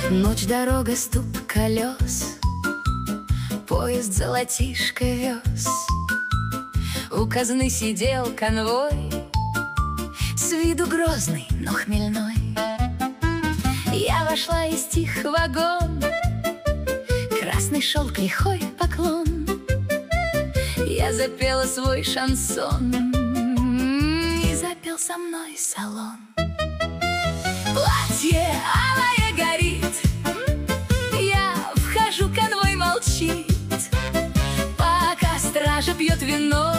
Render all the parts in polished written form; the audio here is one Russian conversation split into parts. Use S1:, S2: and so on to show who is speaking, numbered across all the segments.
S1: Ночь, дорога, стук колес, поезд золотишко вез. У казны сидел конвой, с виду грозный, но хмельной. Я вошла, и стих вагон, красный шелк, лихой поклон. Я запела свой шансон, и запел со мной салон. Платье алое горит, я вхожу, конвой молчит. Пока стража пьет вино,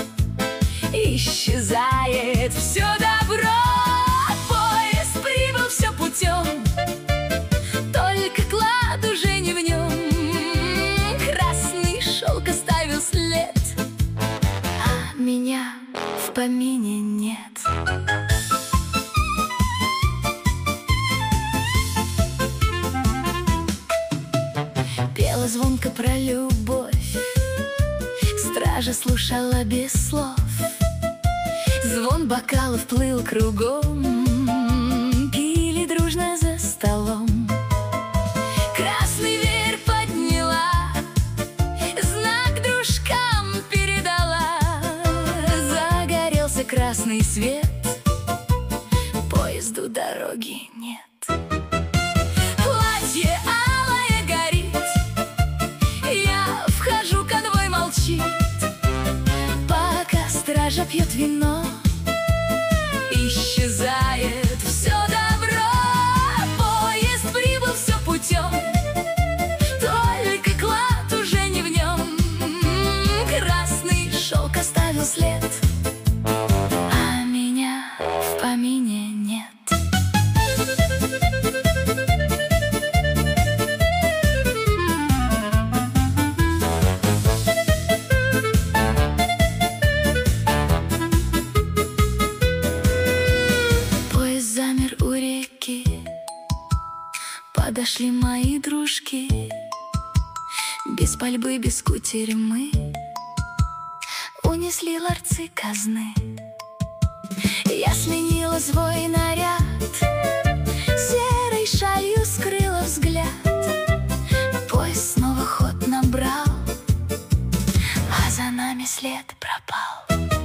S1: исчезает все добро. Поезд прибыл, все путем, только клад уже не в нем. Красный шелк оставил след, а меня в помине нет. Пела звонко про любовь, стража слушала без слов. Звон бокалов плыл кругом, пили дружно за столом. Красный веер подняла, знак дружкам передала. Загорелся красный свет, поезду дороги нет. Платье алое горит, я вхожу, конвой молчит. Пока стража пьет вино, исчезает все добро. Поезд прибыл, все путем, только клад уже не в нем. Красный шелк оставил след, а меня в помине нет. Замер у реки, подошли мои дружки. Без пальбы, без кутерьмы унесли ларцы казны. Я сменила свой наряд, серой шалью скрыла взгляд. Поезд снова ход набрал, а за нами след пропал.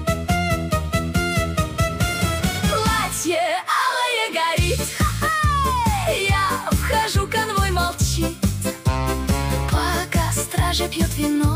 S1: Платье алое горит, я вхожу, конвой молчит. Пока стража пьет вино,